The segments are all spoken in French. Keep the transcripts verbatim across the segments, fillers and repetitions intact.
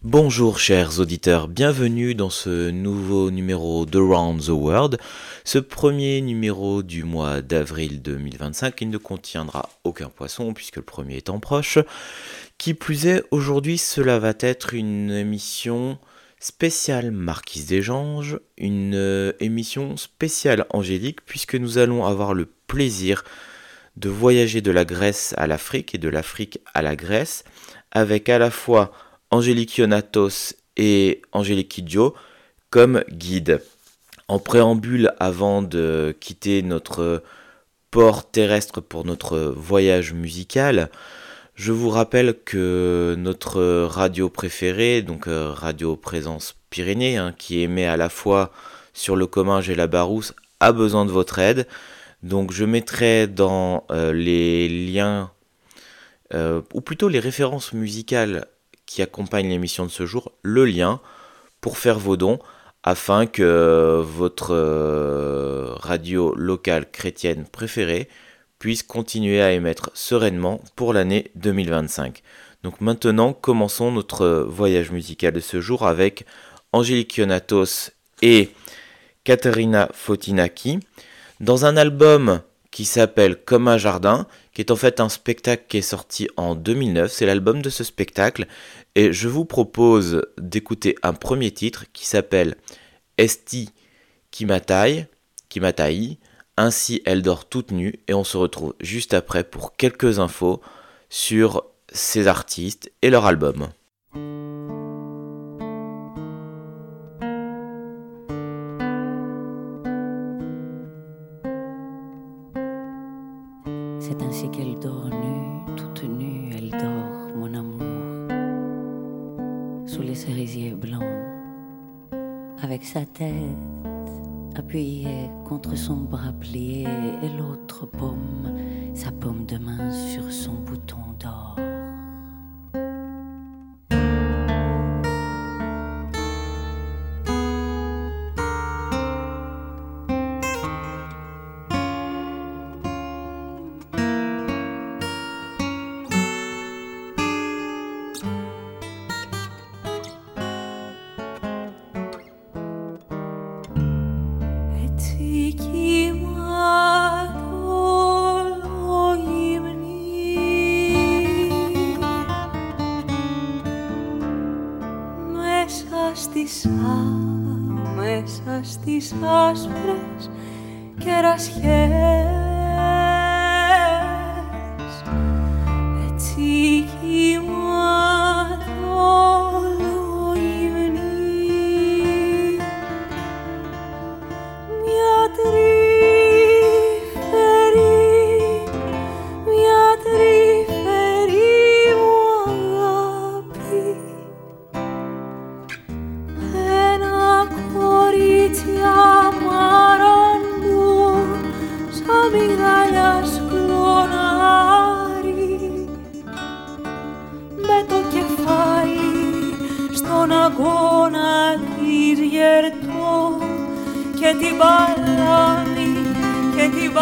Bonjour chers auditeurs, bienvenue dans ce nouveau numéro d'Around the World, ce premier numéro du mois d'avril deux mille vingt-cinq qui ne contiendra aucun poisson puisque le premier étant proche. Qui plus est, aujourd'hui cela va être une émission spéciale Marquise des Anges, une euh, émission spéciale Angélique puisque nous allons avoir le plaisir de voyager de la Grèce à l'Afrique et de l'Afrique à la Grèce avec à la fois Angélique Ionatos et Angélique Kidjo comme guide. En préambule, avant de quitter notre port terrestre pour notre voyage musical, je vous rappelle que notre radio préférée, donc euh, Radio Présence Pyrénées, hein, qui émet à la fois sur le Comminges et la Barousse, a besoin de votre aide. Donc je mettrai dans euh, les liens, euh, ou plutôt les références musicales qui accompagne l'émission de ce jour, le lien pour faire vos dons afin que votre radio locale chrétienne préférée puisse continuer à émettre sereinement pour l'année deux mille vingt-cinq. Donc maintenant, commençons notre voyage musical de ce jour avec Angélique Ionatos et Katerina Fotinaki dans un album qui s'appelle Comme un jardin, qui est en fait un spectacle qui est sorti en deux mille neuf, c'est l'album de ce spectacle, et je vous propose d'écouter un premier titre qui s'appelle Esti Kimatai, Kimatai, ainsi elle dort toute nue, et on se retrouve juste après pour quelques infos sur ces artistes et leur album. C'est ainsi qu'elle dort nue, toute nue, elle dort, mon amour, sous les cerisiers blancs, avec sa tête appuyée contre son bras plié et l'autre paume, sa paume de main sur son bouton d'or. Μέσα στις άσπρες κερασιές έτσι κοιμάται όλο υμνή μια τρυφερή, μια τρυφερή μου αγάπη. Αγώνα της γερτώ και την παλάμη και την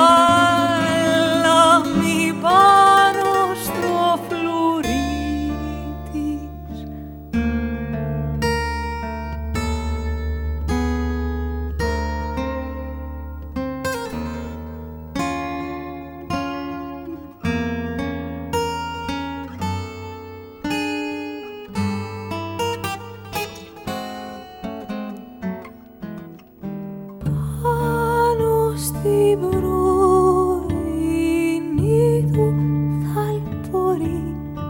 παλάμη πάνω στο φλουρί της. Στην πρωινή του θαλπορεί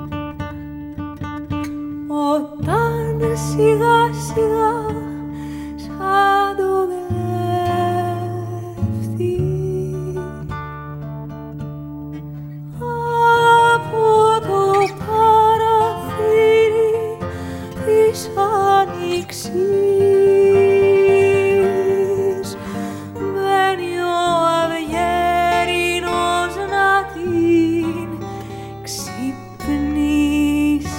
όταν σιγά σιγά σαν το κλέφτη από το παραθύρι της άνοιξης μπαίνει ο αυγέρινος να την ξυπνήσει.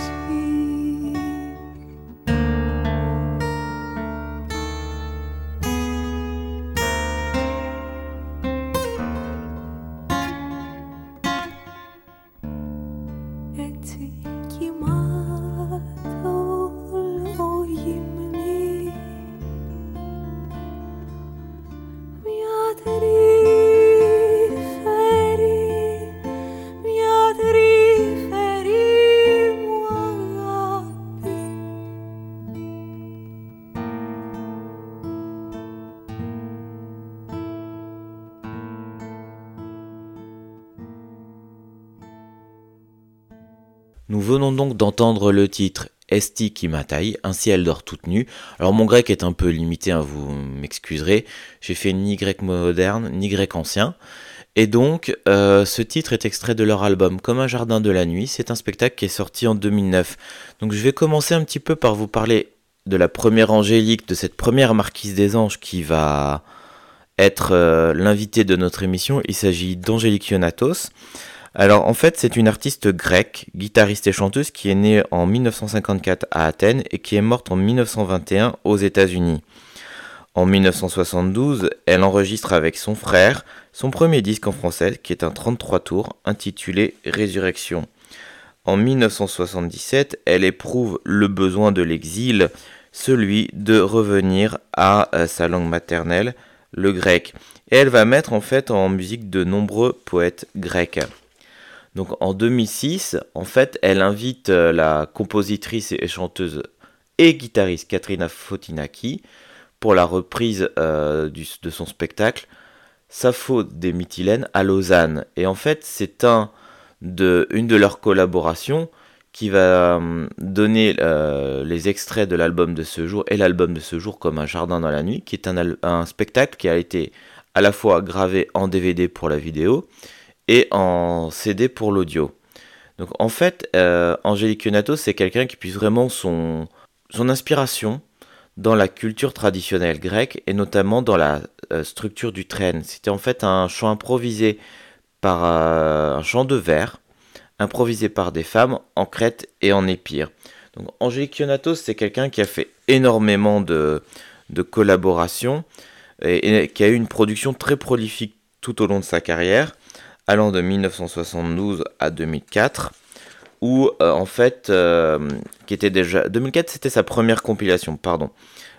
Έτσι κοιμάται όλο Nous venons donc d'entendre le titre Esti Kimatai, ainsi elle dort toute nue. Alors mon grec est un peu limité, hein, vous m'excuserez, j'ai fait ni grec moderne, ni grec ancien. Et donc, euh, ce titre est extrait de leur album Comme un jardin de la nuit, c'est un spectacle qui est sorti en deux mille neuf. Donc je vais commencer un petit peu par vous parler de la première angélique, de cette première marquise des anges qui va être euh, l'invitée de notre émission. Il s'agit d'Angélique Ionatos. Alors en fait c'est une artiste grecque, guitariste et chanteuse qui est née en dix-neuf cent cinquante-quatre à Athènes et qui est morte en dix-neuf cent vingt et un aux États-Unis. En dix-neuf cent soixante-douze, elle enregistre avec son frère son premier disque en français qui est un trente-trois tours intitulé Résurrection. En dix-neuf cent soixante-dix-sept, elle éprouve le besoin de l'exil, celui de revenir à euh, sa langue maternelle, le grec. Et elle va mettre en fait en musique de nombreux poètes grecs. Donc en deux mille six, en fait, elle invite euh, la compositrice et chanteuse et guitariste Katrina Fotinaki pour la reprise euh, du, de son spectacle Sappho des Mytilènes à Lausanne. Et en fait, c'est un de, une de leurs collaborations qui va euh, donner euh, les extraits de l'album de ce jour et l'album de ce jour Comme un jardin dans la nuit, qui est un, un spectacle qui a été à la fois gravé en D V D pour la vidéo et en C D pour l'audio. Donc en fait, euh, Angélique Ionatos, c'est quelqu'un qui puise vraiment son, son inspiration dans la culture traditionnelle grecque et notamment dans la euh, structure du tren. C'était en fait un chant improvisé par euh, un chant de vers, improvisé par des femmes en Crète et en Épire. Donc Angélique Ionatos, c'est quelqu'un qui a fait énormément de, de collaborations et, et qui a eu une production très prolifique tout au long de sa carrière, allant de dix-neuf cent soixante-douze à deux mille quatre, où euh, en fait, euh, qui était déjà deux mille quatre, c'était sa première compilation, pardon.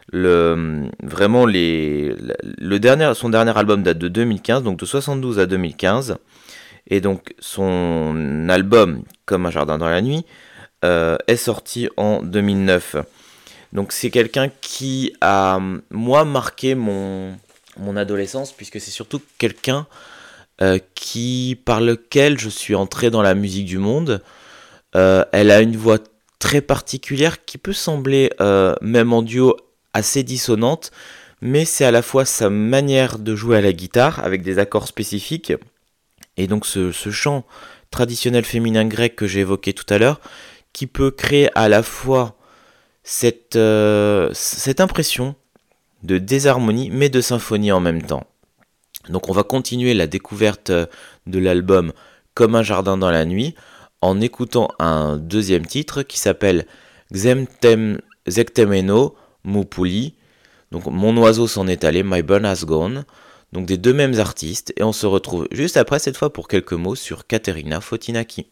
Le vraiment les le dernier son dernier album date de deux mille quinze, donc de soixante-douze à deux mille quinze, et donc son album Comme un jardin dans la nuit euh, est sorti en deux mille neuf. Donc c'est quelqu'un qui a moi marqué mon mon adolescence, puisque c'est surtout quelqu'un Euh, qui, par lequel je suis entré dans la musique du monde. Euh, elle a une voix très particulière qui peut sembler, euh, même en duo, assez dissonante, mais c'est à la fois sa manière de jouer à la guitare avec des accords spécifiques, et donc ce, ce chant traditionnel féminin grec que j'ai évoqué tout à l'heure, qui peut créer à la fois cette, euh, cette impression de désharmonie, mais de symphonie en même temps. Donc on va continuer la découverte de l'album Comme un jardin dans la nuit en écoutant un deuxième titre qui s'appelle Xemtem Zektemeno Moupouli. Donc Mon oiseau s'en est allé, My bird has gone. Donc des deux mêmes artistes, et on se retrouve juste après cette fois pour quelques mots sur Katerina Fotinaki.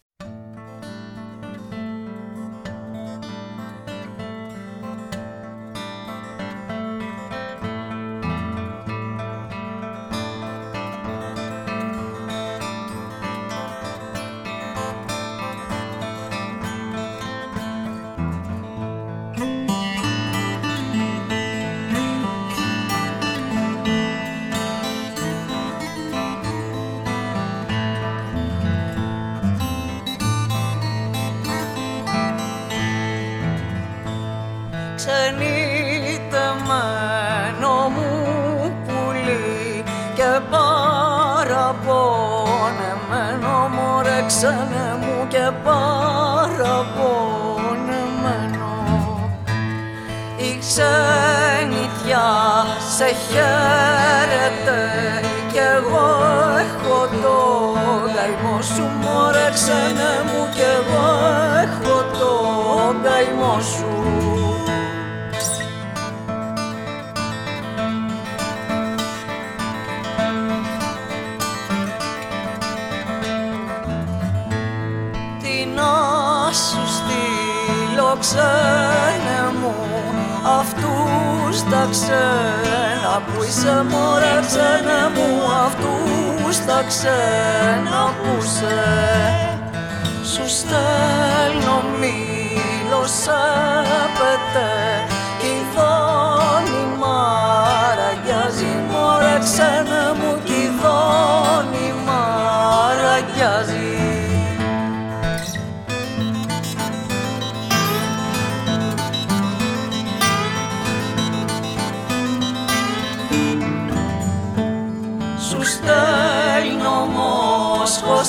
Ξενιτεμένο μου πουλί και παραπονεμένο, μωρέ ξένε μου και παραπονεμένο. Η ξενιτιά σε χαίρεται κι εγώ έχω το καημό σου, μωρέ ξένε μου κι εγώ έχω το καημό σου. Ξένε μου, αυτούς τα ξένα που είσαι, μωρέ ξένε μου, αυτούς τα ξένα που είσαι. Σου στέλνω μήλο σε πετέ κι η δόνη μαραγιάζει, μωρέ ξένε μου, κι η δόνη μαραγιάζει.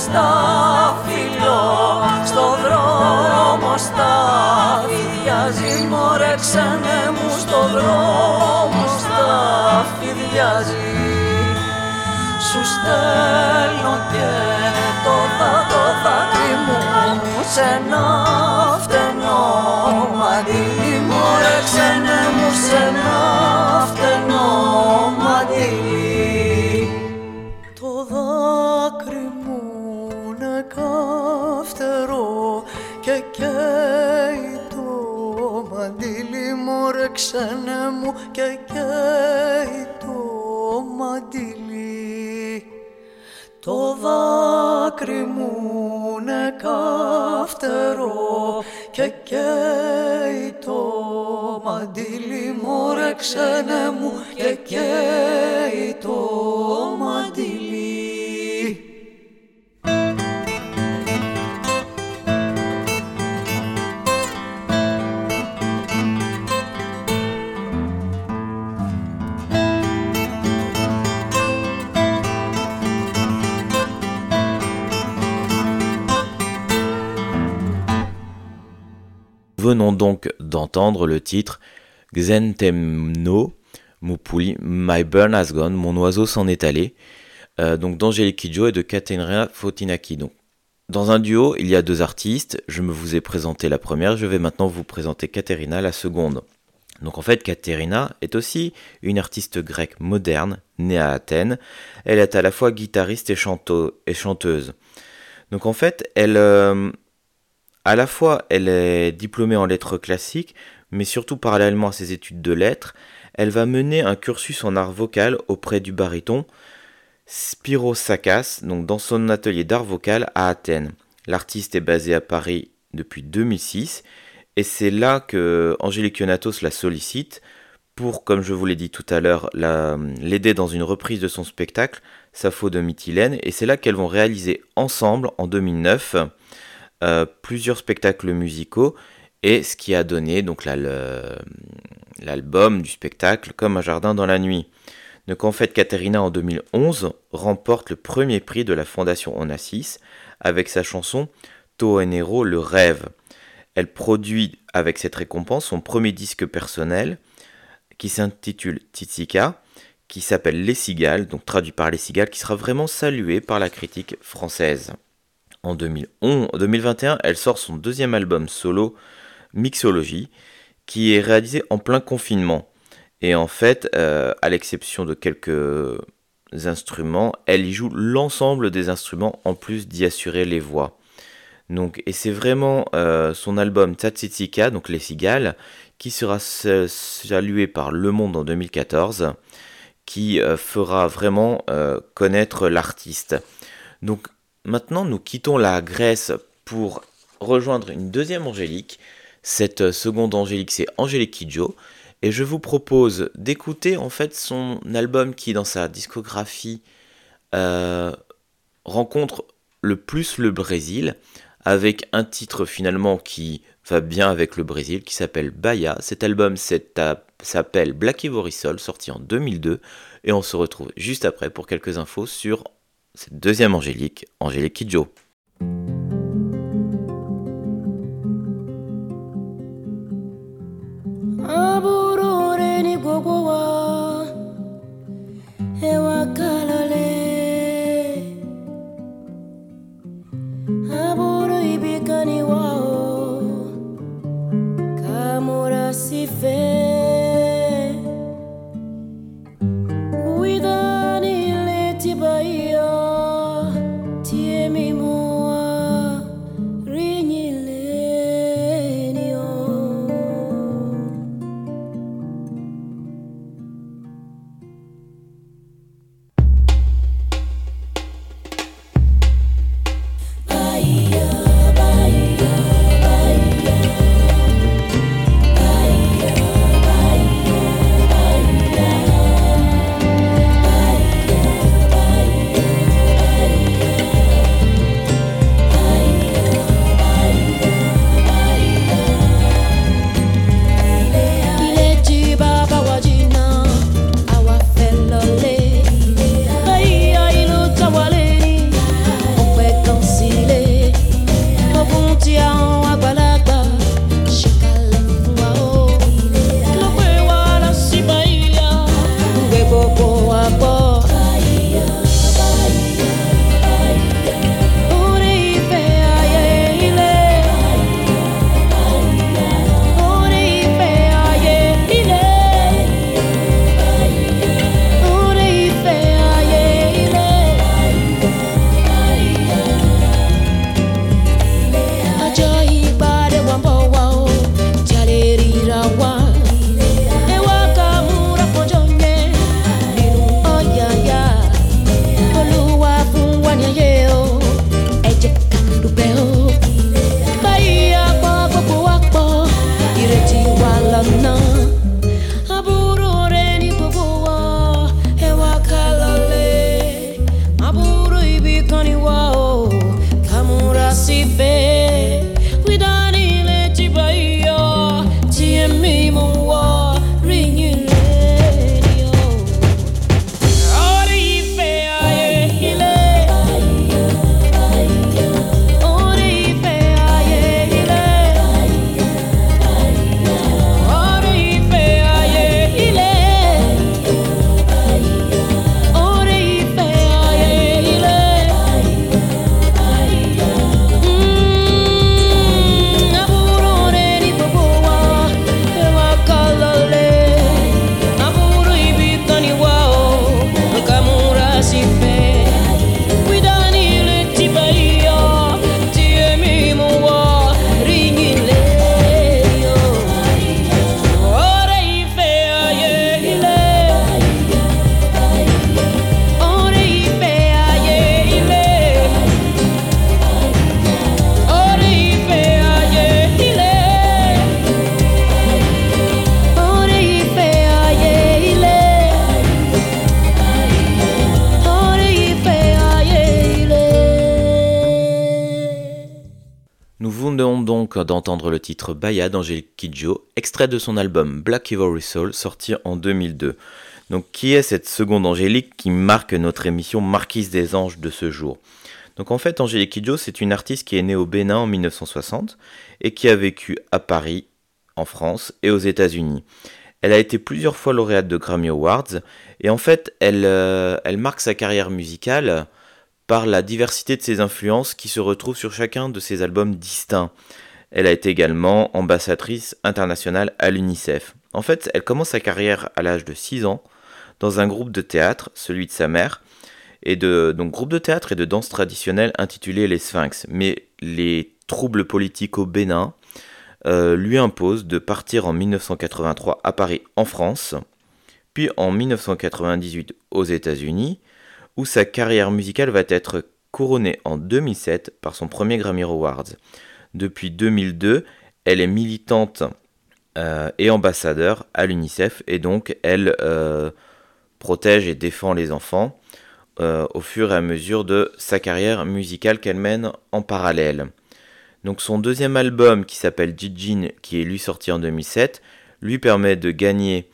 στάφυλλο στο δρόμο σταφυδιάζει. Μωρέ ξένε μου στο δρόμο σταφυδιάζει. Σου στέλνω και το, δα, το δάκρυ μου σε ένα φτενό μαντίλι. Μωρέ ξένε μου σε ένα φτενό μαντίλι. Το δάκρυ μου είναι καυτερό και καίει το μαντίλι. Μωρέ ξένε μου και καίει το μαντίλι. Το δάκρυ μου είναι καυτερό και καίει το μαντίλι. Μωρέ ξένε μου και καίει το μαντίλι. Venons donc d'entendre le titre Xentemno Mupuli, My Bird Has Gone, Mon oiseau s'en est allé, euh, donc d'Angélique Kidjo et de Katerina Fotinaki. Donc, dans un duo, il y a deux artistes, je me vous ai présenté la première, je vais maintenant vous présenter Katerina, la seconde. Donc en fait, Katerina est aussi une artiste grecque moderne, née à Athènes. Elle est à la fois guitariste et, chanto- et chanteuse. Donc en fait, elle... Euh, À la fois, elle est diplômée en lettres classiques, mais surtout parallèlement à ses études de lettres, elle va mener un cursus en art vocal auprès du baryton Spyros Sakas, donc dans son atelier d'art vocal à Athènes. L'artiste est basée à Paris depuis deux mille six, et c'est là que Angélique Ionatos la sollicite pour, comme je vous l'ai dit tout à l'heure, la, l'aider dans une reprise de son spectacle Sappho de Mytilène, et c'est là qu'elles vont réaliser ensemble, en deux mille neuf, Euh, plusieurs spectacles musicaux et ce qui a donné donc là, le, l'album du spectacle Comme un jardin dans la nuit. Donc en fait, Katerina en deux mille onze remporte le premier prix de la Fondation Onassis avec sa chanson To Enero, le rêve. Elle produit avec cette récompense son premier disque personnel qui s'intitule Titsika, qui s'appelle Les Cigales, donc traduit par Les Cigales, qui sera vraiment salué par la critique française. En deux mille onze, deux mille vingt et un, elle sort son deuxième album solo, Mixology, qui est réalisé en plein confinement. Et en fait, euh, à l'exception de quelques instruments, elle y joue l'ensemble des instruments en plus d'y assurer les voix. Donc, et c'est vraiment euh, son album Tsatsitsika, donc Les Cigales, qui sera salué par Le Monde en deux mille quatorze, qui euh, fera vraiment euh, connaître l'artiste. Donc, maintenant, nous quittons la Grèce pour rejoindre une deuxième Angélique. Cette seconde Angélique, c'est Angélique Kidjo. Et je vous propose d'écouter en fait son album qui, dans sa discographie, euh, rencontre le plus le Brésil, avec un titre finalement qui va bien avec le Brésil, qui s'appelle Bahia. Cet album s'appelle Black Ivory Soul, sorti en deux mille deux. Et on se retrouve juste après pour quelques infos sur cette deuxième Angélique, Angélique Kidjo. Nous venons donc d'entendre le titre Baya d'Angélique Kidjo, extrait de son album Black Ivory Soul, sorti en deux mille deux. Donc, qui est cette seconde Angélique qui marque notre émission Marquise des Anges de ce jour ? Donc, en fait, Angélique Kidjo, c'est une artiste qui est née au Bénin en dix-neuf cent soixante et qui a vécu à Paris, en France et aux États-Unis. Elle a été plusieurs fois lauréate de Grammy Awards et en fait, elle, euh, elle marque sa carrière musicale par la diversité de ses influences qui se retrouvent sur chacun de ses albums distincts. Elle a été également ambassadrice internationale à l'UNICEF. En fait, elle commence sa carrière à l'âge de six ans dans un groupe de théâtre, celui de sa mère, et de, donc groupe de théâtre et de danse traditionnelle intitulé Les Sphinx. Mais les troubles politiques au Bénin euh, lui imposent de partir en dix-neuf cent quatre-vingt-trois à Paris en France, puis en dix-neuf cent quatre-vingt-dix-huit aux États-Unis, où sa carrière musicale va être couronnée en deux mille sept par son premier Grammy Awards. Depuis deux mille deux, elle est militante euh, et ambassadeur à l'UNICEF et donc elle euh, protège et défend les enfants euh, au fur et à mesure de sa carrière musicale qu'elle mène en parallèle. Donc son deuxième album qui s'appelle Jijin, qui est lui sorti en deux mille sept, lui permet de gagner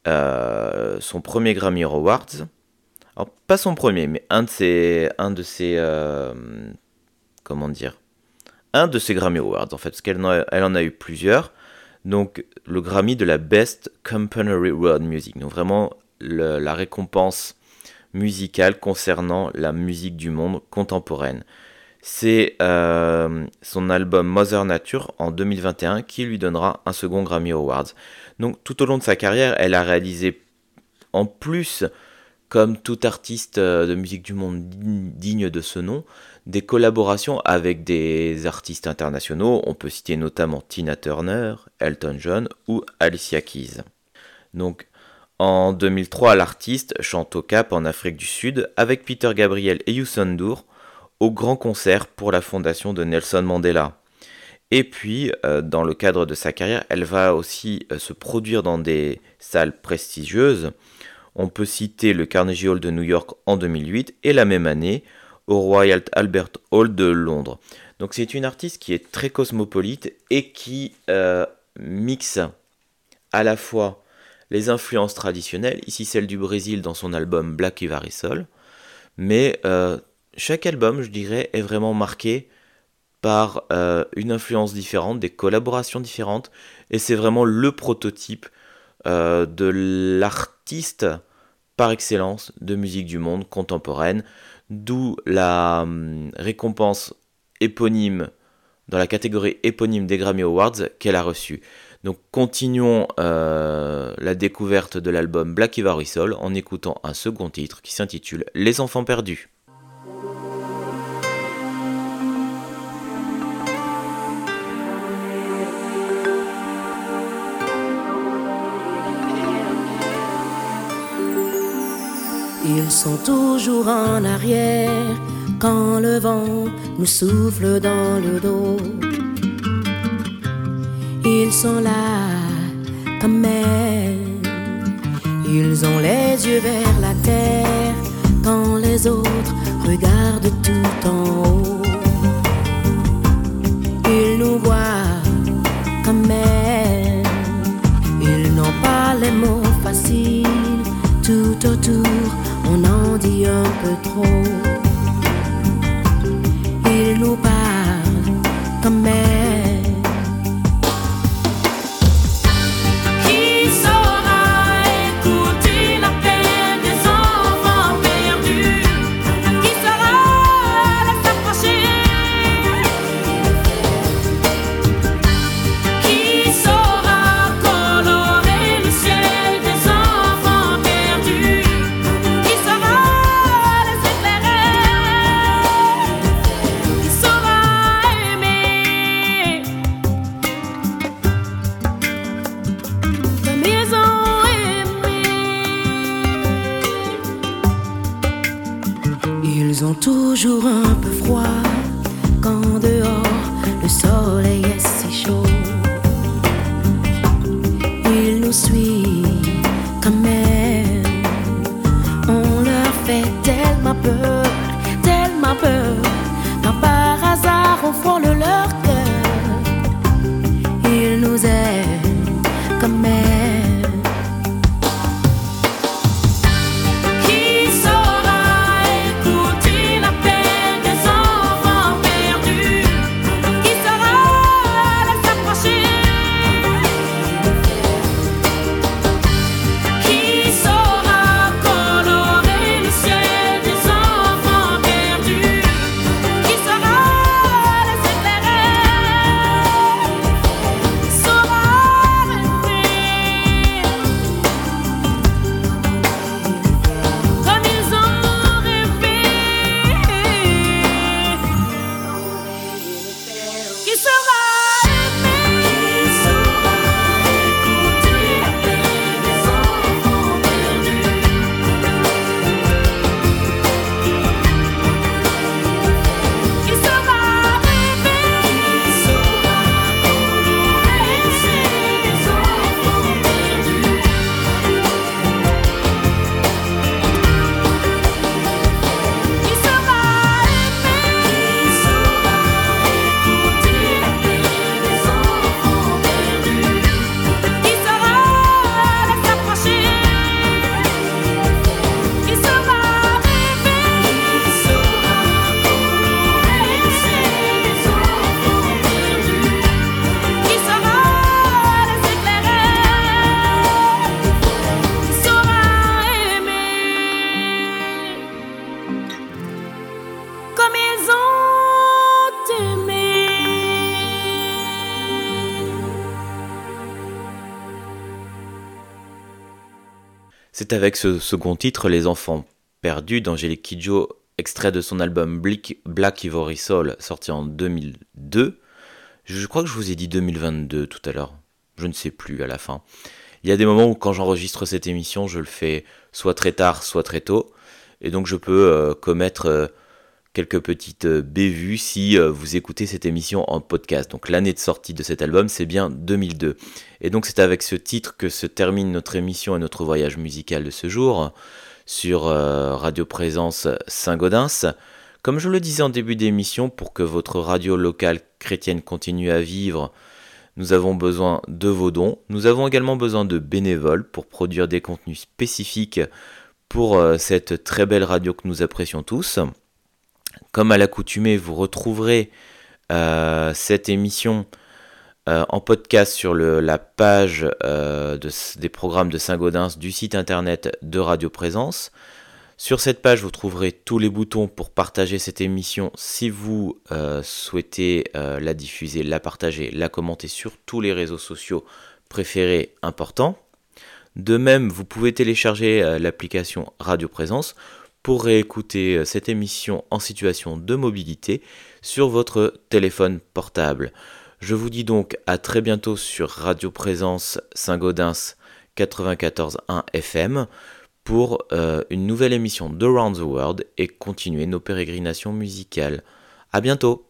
euh, son premier Grammy Awards. Alors, pas son premier, mais un de ses, un de ses, euh, comment dire, un de ses Grammy Awards, en fait, parce qu'elle en a, elle en a eu plusieurs. Donc, le Grammy de la Best Contemporary World Music. Donc, vraiment, le, la récompense musicale concernant la musique du monde contemporaine. C'est euh, son album Mother Nature en deux mille vingt et un qui lui donnera un second Grammy Awards. Donc, tout au long de sa carrière, elle a réalisé, en plus, comme tout artiste de musique du monde digne de ce nom, des collaborations avec des artistes internationaux. On peut citer notamment Tina Turner, Elton John ou Alicia Keys. Donc, en deux mille trois, l'artiste chante au Cap en Afrique du Sud avec Peter Gabriel et Youssou N'Dour au grand concert pour la fondation de Nelson Mandela. Et puis, euh, dans le cadre de sa carrière, elle va aussi euh, se produire dans des salles prestigieuses. On peut citer le Carnegie Hall de New York en deux mille huit et la même année au Royal Albert Hall de Londres. Donc c'est une artiste qui est très cosmopolite et qui euh, mixe à la fois les influences traditionnelles, ici celle du Brésil dans son album Black Ivory Soul, mais euh, chaque album, je dirais, est vraiment marqué par euh, une influence différente, des collaborations différentes, et c'est vraiment le prototype euh, de l'artiste par excellence de musique du monde contemporaine, d'où la hum, récompense éponyme, dans la catégorie éponyme des Grammy Awards qu'elle a reçue. Donc continuons euh, la découverte de l'album Black Ivory Soul en écoutant un second titre qui s'intitule Les Enfants Perdus. Ils sont toujours en arrière quand le vent nous souffle dans le dos. Ils sont là quand même. Ils ont les yeux vers la terre quand les autres regardent tout en haut. Ils nous voient quand même. Ils n'ont pas les mots faciles. Tout autour on en dit un peu trop. Ils nous parlent quand même. Qui saura écouter la peine des enfants perdus? Qui saura les approcher? Qui saura colorer le ciel des enfants perdus? Qui saura les éclairer? C'est avec ce second titre, Les Enfants Perdus, d'Angélique Kidjo, extrait de son album Black Ivory Soul, sorti en deux mille deux. Je crois que je vous ai dit deux mille vingt-deux tout à l'heure. Je ne sais plus à la fin. Il y a des moments où quand j'enregistre cette émission, je le fais soit très tard, soit très tôt. Et donc je peux euh, commettre euh, quelques petites euh, bévues si euh, vous écoutez cette émission en podcast. Donc l'année de sortie de cet album, c'est bien deux mille deux. Et donc c'est avec ce titre que se termine notre émission et notre voyage musical de ce jour sur euh, Radio Présence Saint-Gaudens. Comme je le disais en début d'émission, pour que votre radio locale chrétienne continue à vivre, nous avons besoin de vos dons. Nous avons également besoin de bénévoles pour produire des contenus spécifiques pour euh, cette très belle radio que nous apprécions tous. Comme à l'accoutumée, vous retrouverez euh, cette émission euh, en podcast sur le, la page euh, de, des programmes de Saint-Gaudens du site internet de Radio Présence. Sur cette page, vous trouverez tous les boutons pour partager cette émission si vous euh, souhaitez euh, la diffuser, la partager, la commenter sur tous les réseaux sociaux préférés importants. De même, vous pouvez télécharger euh, l'application Radio Présence pour réécouter euh, cette émission en situation de mobilité sur votre téléphone portable. Je vous dis donc à très bientôt sur Radio Présence Saint-Gaudens quatre-vingt-quatorze point un F M pour euh, une nouvelle émission d'Around the World et continuer nos pérégrinations musicales. À bientôt!